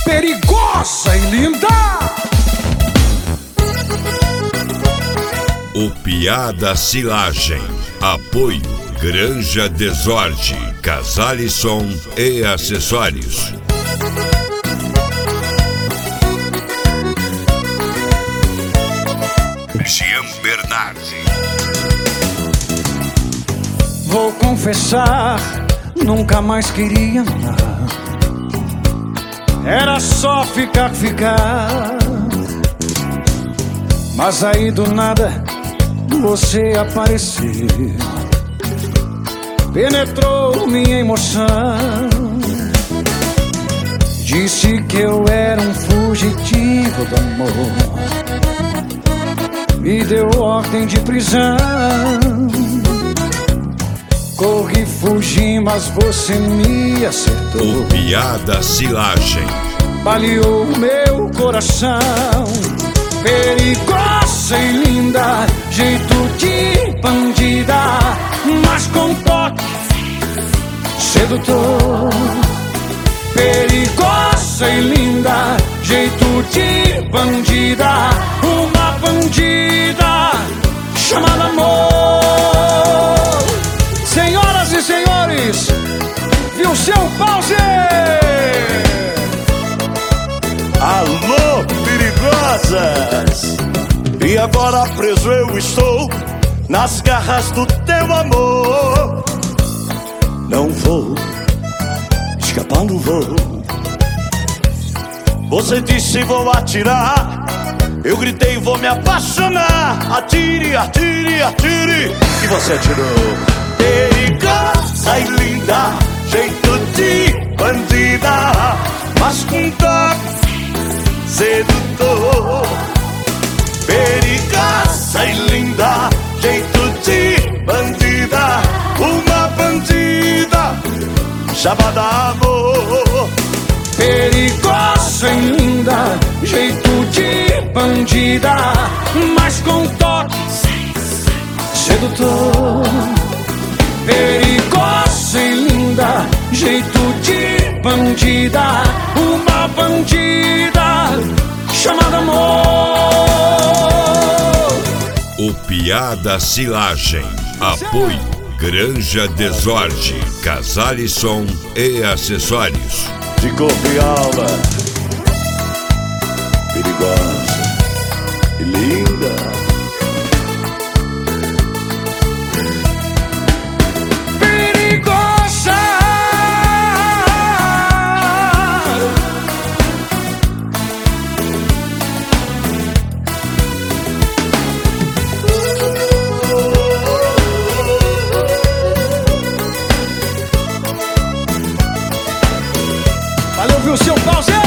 perigosa e linda. O Piada Silagem. Apoio Granja Desorde, Casalisson e Acessórios. Jean Bernardi. Vou confessar, nunca mais queria amar. Era só ficar. Mas aí do nada você apareceu, penetrou minha emoção. Disse que eu era um fugitivo do amor, me deu ordem de prisão. Corri, fugi, mas você me acertou. O Piada Silagem. Baleou meu coração. Perigosa e linda, jeito de bandida, mas com toque sedutor. Perigosa e linda, jeito de bandida, uma bandida chamada amor. Senhoras e senhores, viu seu pause? Alô, perigosas! E agora preso eu estou nas garras do teu amor. Não vou escapar, não vou. Você disse vou atirar, eu gritei vou me apaixonar. Atire, atire, atire, e você atirou. Perigosa e linda, jeito de bandida, mas com toque sedutor. Perigosa e linda, jeito de bandida, uma bandida chamada amor. Perigosa e linda, jeito de bandida, mas com toque sedutor. Perigosa e linda, jeito de bandida, uma bandida chamada amor. O Piada Silagem. Apoio Granja Desorde, Casalisson e Acessórios. De corpo e alma, perigosa e linda. Valeu, viu seu pause?